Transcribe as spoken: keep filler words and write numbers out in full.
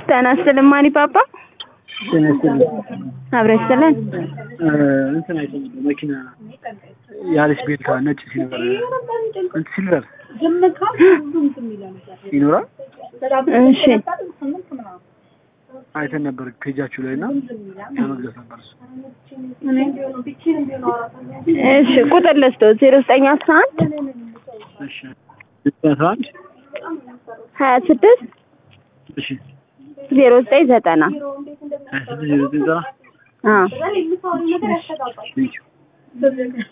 ተናስተን ማኒ ፓፓ ተናስተን አብረሰለን እንትን አይተን መኪና ያለች ቤልታ ነጭ ሲልቨር እንት ሲልቨር ይኖራል። እሺ አይተን ነበር ፔጃችሁ ላይና ለመግዛት ነበር። እሺ ቁጥር ለስቶ ዜሮ ዘጠኝ አስራ አንድ እሺ አስራ አንድ ሀያ ስድስት እሺ ዜሮ ዘጠኝ ዘጠና ሀያ ስድስት ዜሮ ዘጠኝ ዘጠና አዎ